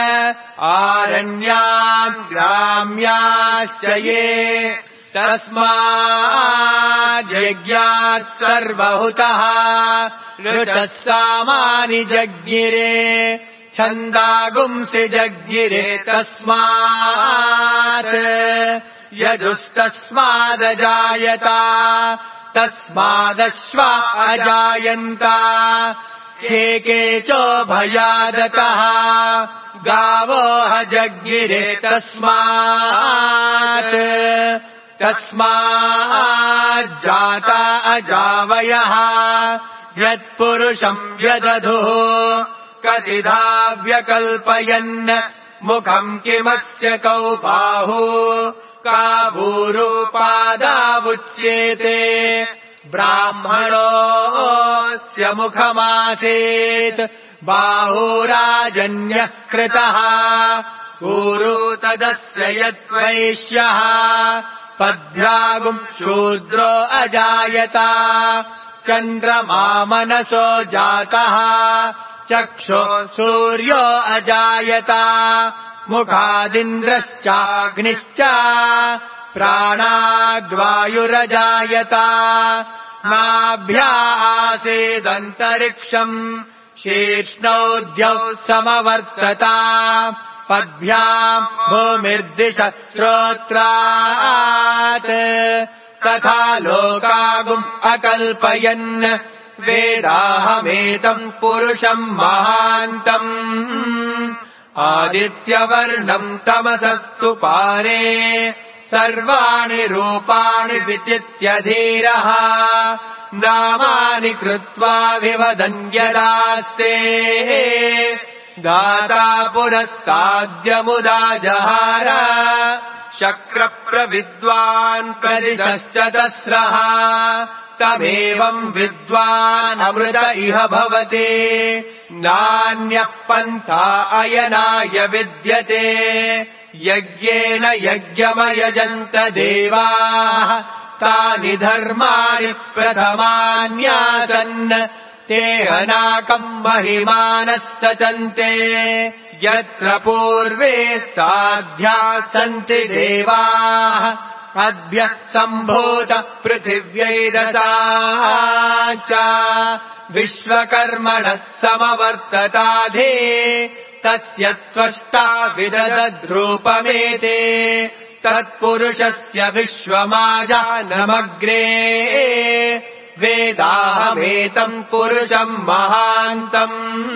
आरण्यान् ग्राम्याश्च ये तस्माद्यज्ञात् सर्वहुतः ऋचः सामानि जज्ञिरे छन्दागुंसि जज्ञिरे तस्मात् यजुस्तस्मादजायत तस्मादश्वा अजायन्त केचोभयादतः गावो हजज्ञिरे तस्मात् तस्माज्जाता अजावयः यत्पुरुषम् व्यदधुः कतिधा व्यकल्पयन् मुखम् किमस्य कौ बाहु कावूरुपादावुच्येते ब्राह्मणोऽस्य मुखमासीत् बाहुराजन्यः कृतः ऊरु तदस्य यद्वैश्यः पद्भ्यागुम् शूद्रो अजायत चन्द्रमा मनसो जातः चक्षो सूर्यो अजायत मुखादिन्द्रश्चाग्निश्च प्राणाद्वायुरजायत नाभ्या आसीदन्तरिक्षम् शीर्ष्णौ समवर्तत पद्भ्याम् भूमिर्दिश श्रोत्रात् तथा लोकागुम् अकल्पयन् वेदाहमेतम् पुरुषम् महान्तम् आदित्यवर्णम् तमसस्तु पारे सर्वाणि रूपाणि विचित्य धीरः नामानि कृत्वा विवदन्यदास्ते गाता पुरस्ताद्यमुदा जहार शक्रप्रविद्वान् प्रदिशश्च तस्रः तमेवम् विद्वान् अमृत इह भवति नान्यः पन्था अयनाय विद्यते यज्ञेन यज्ञमयजन्त देवाः तानि धर्माणि प्रथमान्यासन् ते अनाकम् महिमानः सचन्ते यत्र पूर्वे साध्याः सन्ति देवाः अद्भ्यः सम्भूत पृथिव्यैरसा च विश्वकर्मणः समवर्तताधे तस्य त्वष्टा विदधद्रूपमेते तत्पुरुषस्य विश्वमाजानमग्रे वेदाहमेतम् पुरुषम् महान्तम्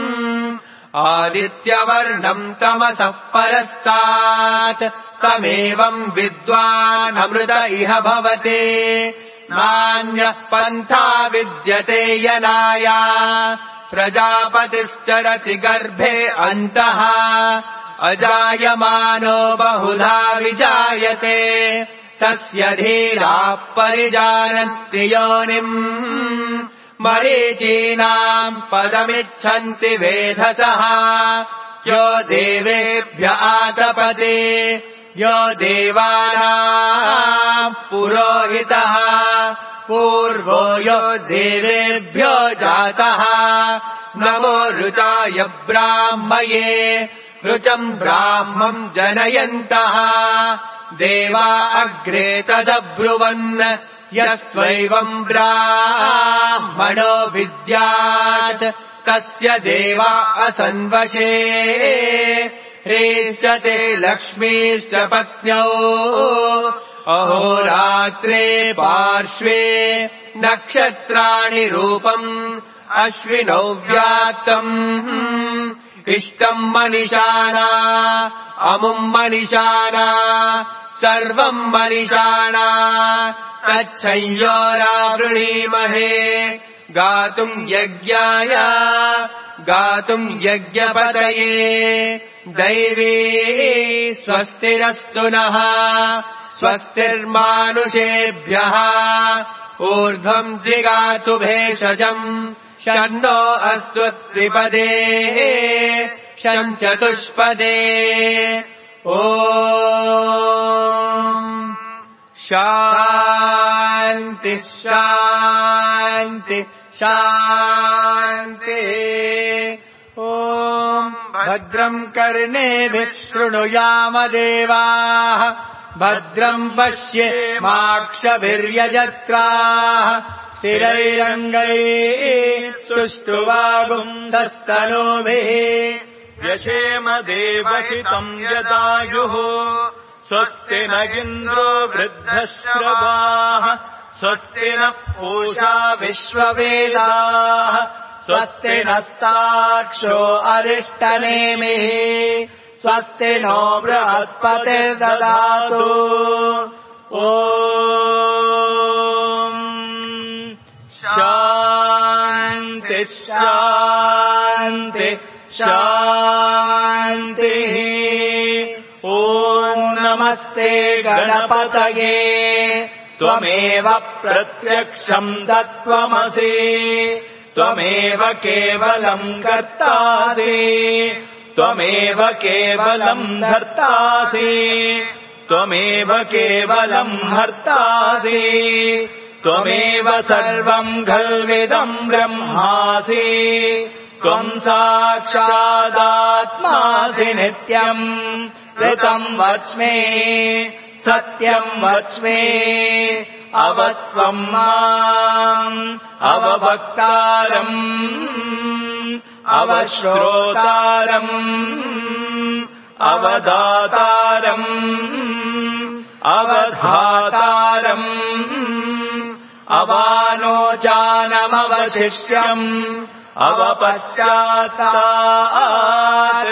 आदित्यवर्णम् तमसः परस्तात् तमेवम् विद्वान् अमृत इह भवति नान्यः पन्था विद्यते यनाय प्रजापतिश्चरति गर्भे अन्तः अजायमानो बहुधा विजायते तस्य धीराः परिजानन्ति योनिम् मरीचीनाम् पदमिच्छन्ति वेधसः यो देवेभ्य आतपते यो देवानाम् पुरोहितः पूर्वो यो देवेभ्यो जातः नमो ऋचाय ब्राह्मये ऋचम् ब्राह्मम् जनयन्तः देवा अग्रे तदब्रुवन् यस्त्वैवम् ब्राह्मणो विद्यात् तस्य देवा असन्वशे ह्रीष्यते लक्ष्मीश्च पत्न्यौ अहोरात्रे पार्श्वे नक्षत्राणि रूपम् अश्विनौ व्याप्तम् इष्टम् मनिषाणा अमुम् मनिषाणा सर्वम् मनिषाणा तच्छंयोरावृणीमहे गातुम् यज्ञाय गातुम् यज्ञपतये दैवी स्वस्तिरस्तु नः स्वस्तिर्मानुषेभ्यः ऊर्ध्वम् जिगातु भेषजम् शन्नो अस्तु त्रिपदे शं चतुष्पदे ॐ शान्ति शान्ति शान्ति ॐ भद्रम् कर्णेभिः शृणुयाम देवाः भद्रम् पश्येमाक्षभिर्यजत्राः स्थिरैरङ्गैः सुष्ठुवागुंसस्तनूभिः व्यशेम देवहितम् यदायुः स्वस्ति न इन्द्रो वृद्धश्रवाः स्वस्ति न पूषा विश्ववेदाः स्वस्ति नस्ताक्षो अरिष्टनेमिः स्वस्ति नो बृहस्पतिर्ददातु ॐ शान्ति शान्ति शान्तिः ॐ नमस्ते गणपतये त्वमेव प्रत्यक्षम् तत्त्वमसि त्वमेव केवलम् कर्तासि त्वमेव केवलम् धर्तासि त्वमेव केवलम् हर्तासि त्वमेव सर्वम् खल्विदम् ब्रह्मासि त्वम् साक्षादात्मासि नित्यम् ऋतम् वच्मि सत्यम् वच्मि अवत्वम् माम् अवभक्तारम् अवश्रोतारम् अवदातारम् अवधातारम् अवानोचानमवशिष्यम् अवपश्चात्तात्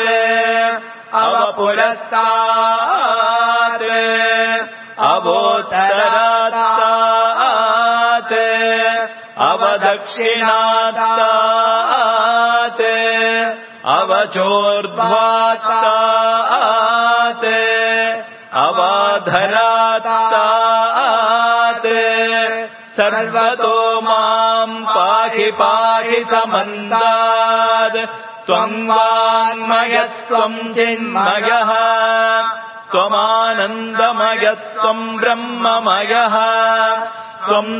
अवपुरस्तात् अवोत्तरात् अवदक्षिणात् अवचोर्ध्वात् अवाधरात् सर्वतो माम् पाहि पाहि समन्तात् त्वम् वाङ्मयस्त्वम् चिन्मयः त्वमानन्दमयस्त्वम् ब्रह्ममयः त्वम्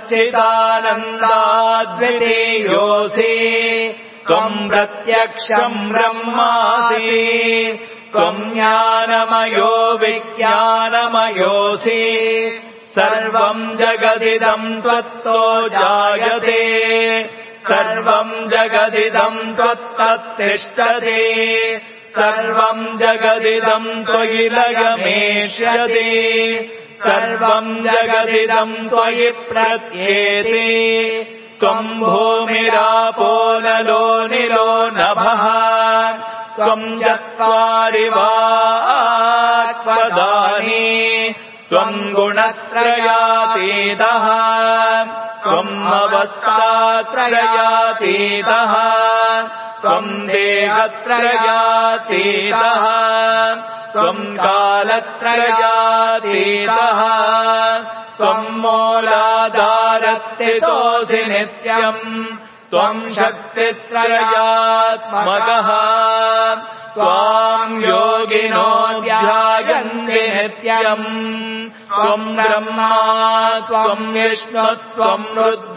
सच्चिदानन्दाद्वितीयोऽसि त्वम् प्रत्यक्षम् ब्रह्मासि त्वम् ज्ञानमयो विज्ञानमयोऽसि सर्वम् जगदिदम् त्वत्तो जायते सर्वम् जगदिदम् त्वत्तत्तिष्ठति सर्वम् जगदिदम् त्वयि लयमेष्यति सर्वम् जगदिदम् त्वयि प्रत्येति त्वम् भूमिरापो नलो निलो नभः त्वम् चत्वारि वाक्पदानि त्वम् गुणत्रयातीतः त्वम् अवस्थात्रयातीतः त्वम् देहत्रयातीतः त्वम् कालत्रयातीतः त्वम् मूलाधारस्थितोऽसि नित्यम् त्वम् शक्तित्रयात्मकः त्वाम् योगिनो ध्यायन्ति नित्यम् त्वम् ब्रह्मा त्वम् विष्णुस्त्वम्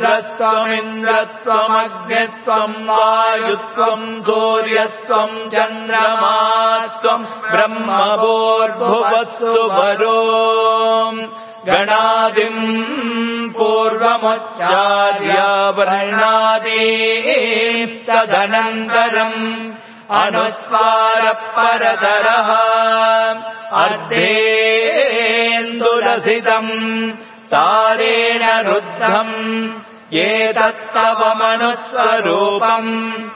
रुद्रस्त्वमिन्द्रस्त्वमग्निस्त्वम् वायुस्त्वम् सूर्यस्त्वम् चन्द्रमास्त्वम् ब्रह्मभूर्भुवस्सुवरो गणादिम् पूर्वमुच्चार्य वर्णादीस्तदनन्तरम् अनुस्वारपरतरः अर्धेन्दुलसितम् तारेण रुद्धम् एतत्तव मनुस्वरूपम्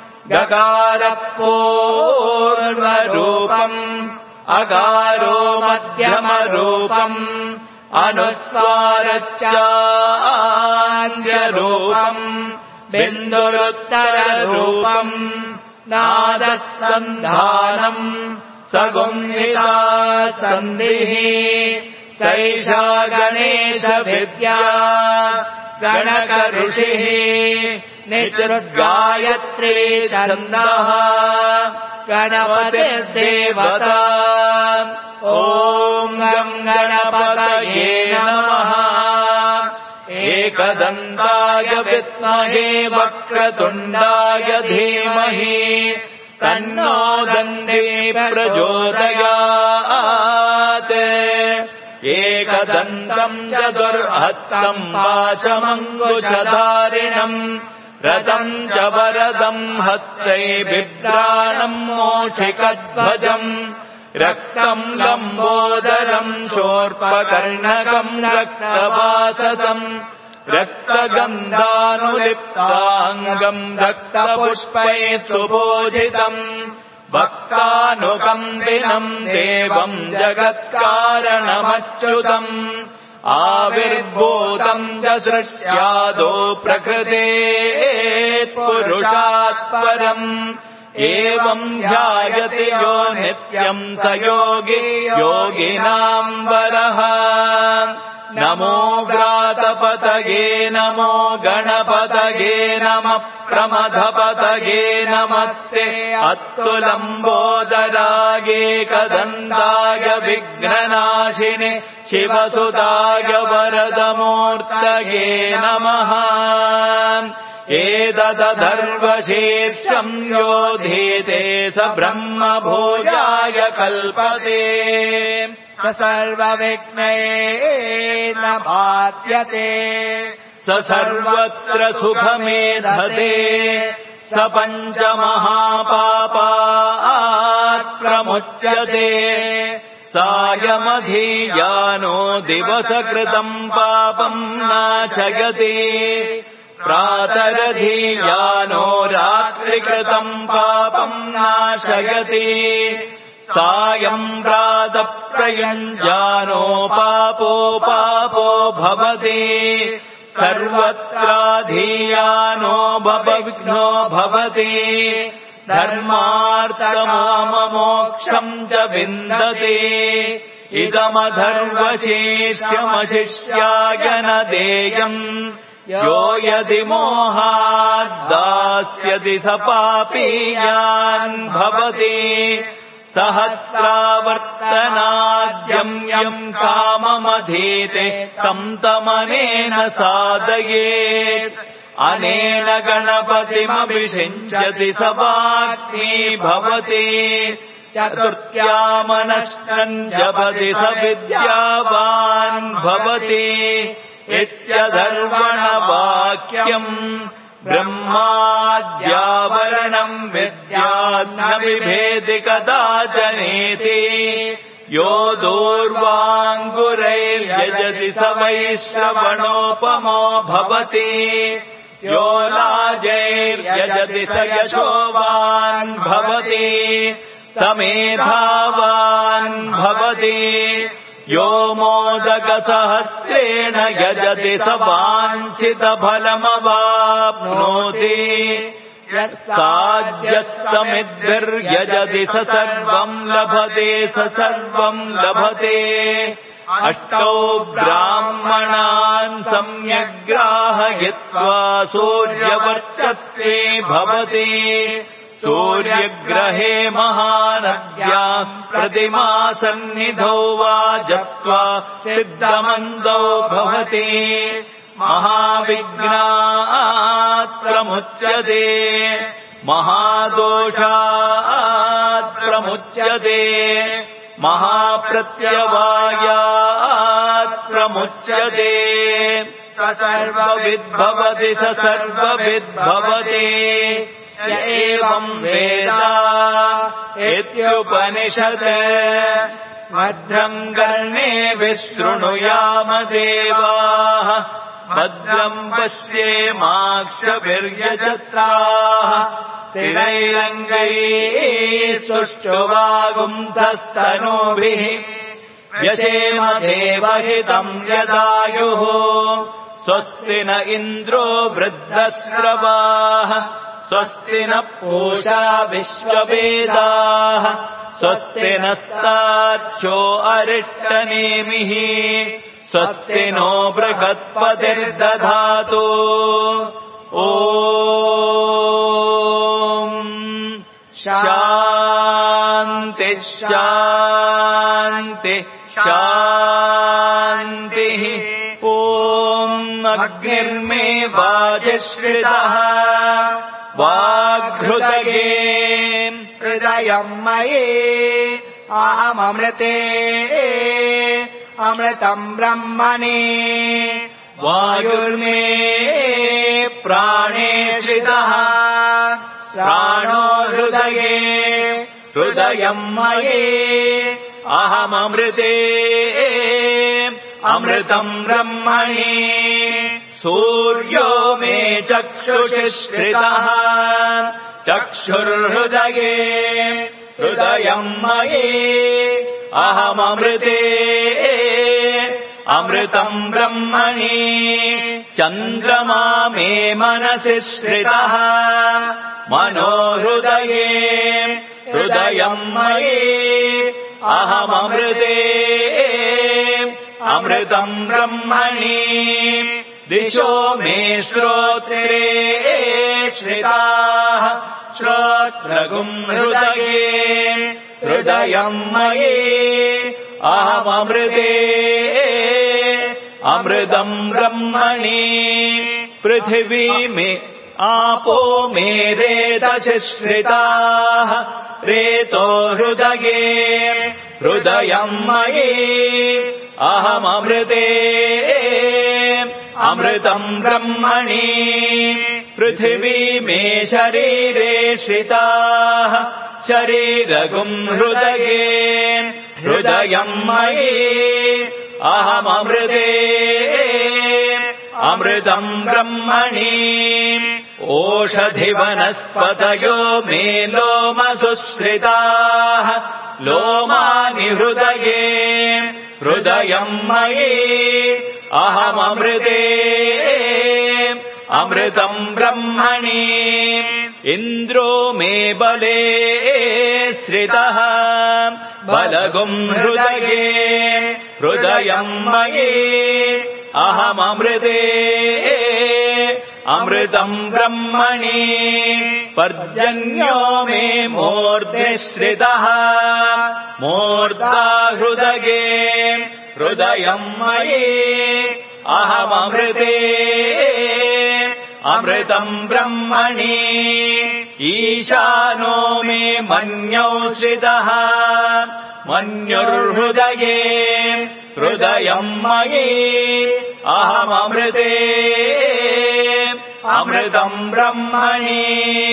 गकारपूर्वरूपम् अकारो मध्यमरूपम् अनुस्वारश्चान्त्यरूपम् बिन्दुरुत्तररूपम् नादसन्धानम् सगुंहिता सन्धिः सैषा गणेशविद्या गणकऋषिः निसृद्गायत्री छन्दः गणपतिर्देवता ॐ गम् गणपतये नमः एकदन्ताय विद्महे वक्रतुण्डाय धीमहि तन्नो दन्ती प्रचोदयात् एकदन्तम् चतुर्हस्तम् पाशमङ्कुशधारिणम् रथम् च वरदम् हस्तै बिभ्राणम् मूषिकध्वजम् रक्तम् लम्बोदरम् शोर्पकर्णकम् रक्तवाससम् रक्तगन्धानुलिप्ताङ्गम् रक्तपुष्पैः सुपूजितम् भक्तानुकम्पिनम् देवम् जगत्कारणमच्युतम् आविर्भूतम् च सृष्ट्यादो प्रकृतेः पुरुषात् परम् एवम् ध्यायति यो नित्यम् स योगी योगिनाम् वरः नमो व्रातपतये नमो गणपतये नमः प्रमथपतये नमस्ते अत्तुलम्बोदराय एकदन्ताय विघ्ननाशिने शिवसुताय वरदमूर्तये नमः एतदधर्वशीर्षम् योधीते स ब्रह्मभूयाय कल्पते स सर्वविघ्नैः न बाध्यते स सर्वत्र सुखमेधते स पञ्चमहापापात् प्रमुच्यते सायमधीयानो दिवसकृतम् पापम् नाशयति प्रातरधीयानो रात्रिकृतम् पापम् नाशयति सायम् प्रातःप्रयुञ्जानो पापो भवति सर्वत्राधीयानो विघ्नो भवति धर्मार्थमोक्षम् च विन्दति इदमधर्वशेष्यमशिष्याय न देयम् यो यदि मोहाद्दास्यति स पापीयान् भवति सहस्रावर्तनाद्यम् यम् काममधीते तम् तमनेन साधयेत् अनेन गणपतिमभिषिञ्चति स वाग्मी भवति चतुर्थ्यामनश्चन् जपति स विद्यावान् भवति इत्यधर्वणवाक्यम् ब्रह्माद्यावरणम् विद्यात् न बिभेति कदाचनेति यो दूर्वाङ्गुरैर्यजति स वैश्रवणोपमो भवति यो लाजैर्यजति स यशोवान् भवति स मेधावान् भवति यो मोदकसहस्रेण यजति स वाञ्छितफलमवाप्नोति साज्यस्तमिद्भिर्यजति स सर्वम् लभते स सर्वम् लभते अष्टौ ब्राह्मणान् सम्यग्राहयित्वा सूर्यवर्चस्वे भवति सूर्यग्रहे महानद्याम् प्रतिमासन्निधौ वा जप्त्वा सिद्धमन्दौ भवति महाविघ्नात् प्रमुच्यते महादोषात् प्रमुच्यते महाप्रत्यवायात् प्रमुच्यते स सर्वविद्भवति स सर्वविद्भवति य एवम् वेद इत्युपनिषत् भद्रम् कर्णेभिः शृणुयाम देवाः भद्रम् पश्येमाक्षभिर्यजत्राः स्थिरैरङ्गैः सुष्ठुवागुंसस्तनूभिः यशेम देवहितम् यदायुः स्वस्ति न इन्द्रो वृद्धश्रवाः स्वस्ति न पूषा विश्ववेदाः स्वस्ति नस्तार्क्ष्यो अरिष्टनेमिः स्वस्ति नो बृहस्पतिर्दधातु ॐ शान्ति शान्ति शान्तिः ॐ अग्निर्मे वाजश्रितः वाग्हृदये हृदयम् मये अहममृते अमृतम् ब्रह्मणे वायुर्मे प्राणे श्रितः प्राणो हृदये हृदयम् मये अहममृते अमृतम् ब्रह्मणे सूर्यो मे चक्षुषि श्रितः चक्षुर्हृदये हृदयम् मये अहममृते अमृतम् ब्रह्मणि चन्द्रमा मे मनसि श्रितः मनो हृदये हृदयम् मये अहममृते अमृतम् ब्रह्मणि दिशो मे श्रोत्रे श्रिताः श्रोत्रगुम् हृदये हृदयम् मये अहममृते अमृतम् ब्रह्मणि पृथिवी मे आपो मे रेतसि श्रिताः रेतो हृदये हृदयम् मये अहममृते अमृतम् ब्रह्मणि पृथिवी मे शरीरे श्रिताः शरीरगुम् हृदये हृदयम् मयि अहममृते अमृतम् ब्रह्मणि ओषधिवनस्पतयो मे लोमसुश्रिताः लोमानि हृदये हृदयम् मयि अहममृते अमृतम् ब्रह्मणि इन्द्रो मे बले श्रितः बलगुम् हृदये हृदयम् मयि अहममृते अमृतम् ब्रह्मणि पर्जन्यो मे मूर्धे श्रितः मूर्धा हृदये हृदयम् मयि अहममृते अमृतम् ब्रह्मणि ईशानो मे मन्यौ श्रितः मन्युर्हृदये हृदयम् मयि अहममृते अमृतम् ब्रह्मणि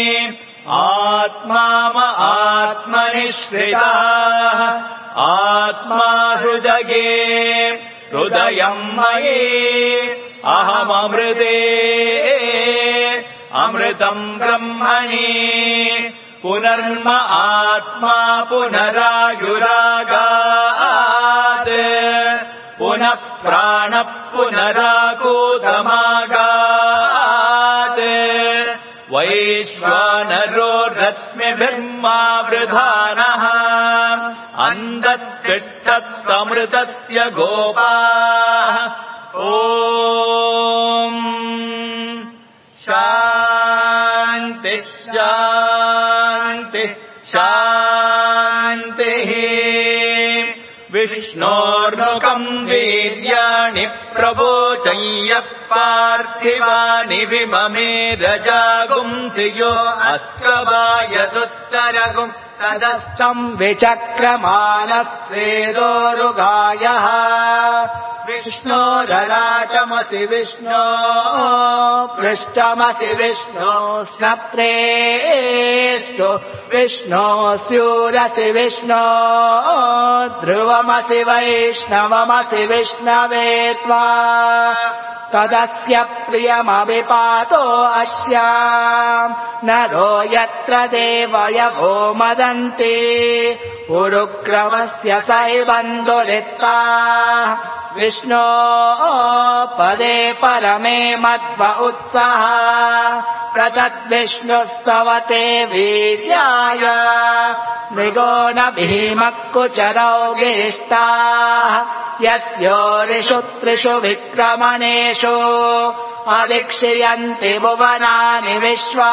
आत्मा आत्मनि श्रितः आत्मा हृदये हृदयम् मयि अहममृते अमृतम् ब्रह्मणि पुनर्म आत्मा पुनरायुरागात् पुनः प्राणः पुनराकूतमागात् वैश्वानरो रश्मिभिर्मावृधानः अन्धस्तिष्ठत्तमृतस्य गोपाः ॐ शान्ति शान्ति शान्तिः विष्णोर्नुकम् वीर्याणि प्रवोचय्यः पार्थिवानि विममे रजागुंसियो अस्कवायदुत्तरगुम् सदस्थम् विचक्रमानस्वेदोरुगायः विष्णोरराटमसि विष्णो पृष्ठमसि विष्णो स्नप्रेष्टो विष्णो स्यूरसि विष्णो ध्रुवमसि वैष्णवमसि विष्णवे त्वा तदस्य प्रियमविपातो अस्याम् नरो यत्र देवयवो मदन्ति उरुक्रमस्य सैवन्दुरित्ता विष्णो पदे परमे मध्व उत्सः प्रतद्विष्णुस्तवते वीर्याय मृगो न भीमकुचरौ गिरिष्टाः यस्योरिषु त्रिषु विक्रमणेषु अदीक्ष्यन्ति भुवनानि विश्वा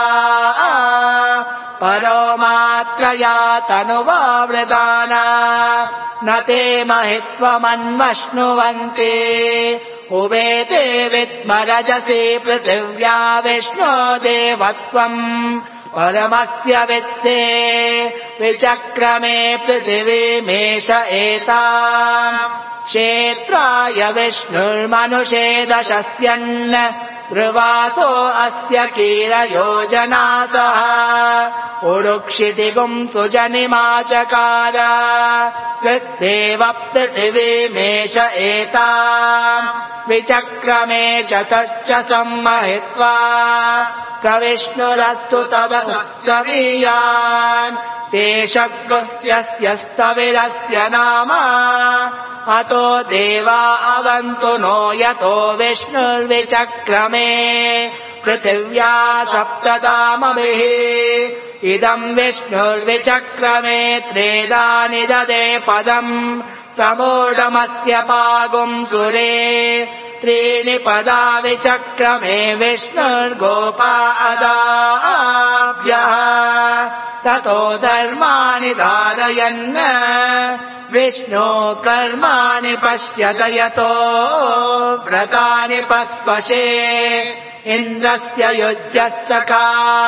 परो मात्रया तनुवावृताना न ते महित्वमन्वश्नुवन्ति उवेते विद्मरजसि पृथिव्या विष्णो देवत्वम् परमस्य वित्ते विचक्रमे पृथिवीमेष एताम् क्षेत्राय विष्णुर्मनुषे दशस्यन् ध्रुवासो अस्य कीरयोजनासः उरुक्षितिगुम् सुजनिमाचकार कृद्देव पृथिवीमेष एताम् विचक्रमे चतश्च सम्महित्वा प्रविष्णुरस्तु तव स्ववीयान् तेषग्यस्य स्तविरस्य नाम अतो देवा अवन्तु नो यतो विष्णुर्विचक्रमे पृथिव्या सप्तधामभिः इदम् विष्णुर्विचक्रमे त्रेधा निददे पदम् समूढमस्य पागुम् सुरे त्रीणि पदा विचक्रमे विष्णुर्गोपा अदाभ्यः ततो धर्माणि धारयन् विष्णो कर्माणि पश्यत यतो व्रतानि पस्पशे इन्द्रस्य युज्यः सखा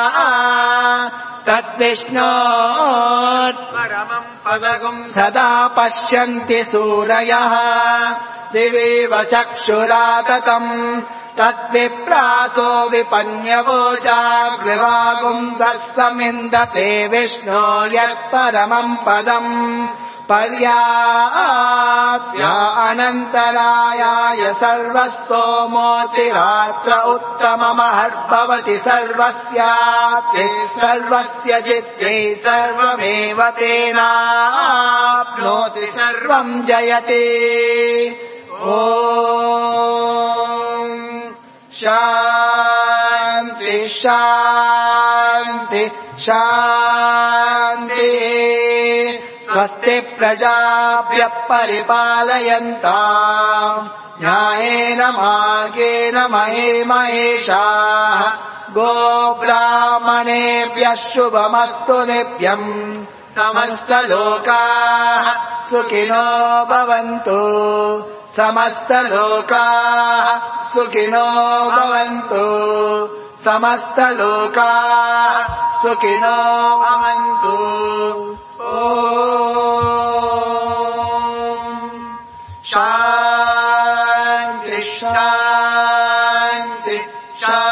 तद्विष्णोर्परमम् पदगुम् सदा पश्यन्ति सूरयः दिवीव चक्षुराततम् तद्विप्रासो विपन्यवोचाग्रवागुम् समिन्दते विष्णो यत्परमम् पदम् पर्याप्य अनन्तरायाय सर्वसोमोतिरात्र उत्तममहर्भवति सर्वस्याप्ते सर्वस्य चित्ते सर्वमेव तेनाप्नोति सर्वं जयति ॐ शान्ति शान्ति शान्ति स्वस्ति प्रजाभ्यः परिपालयन्ताम् न्यायेन मार्गेण महेशाः गोब्राह्मणेभ्यः शुभमस्तु नित्यम् समस्तलोकाः सुखिनो भवन्तु समस्तलोकाः सुखिनो भवन्तु समस्तलोकाः सुखिनो भवन्तु ॐ शान्ति शान्ति शान्ति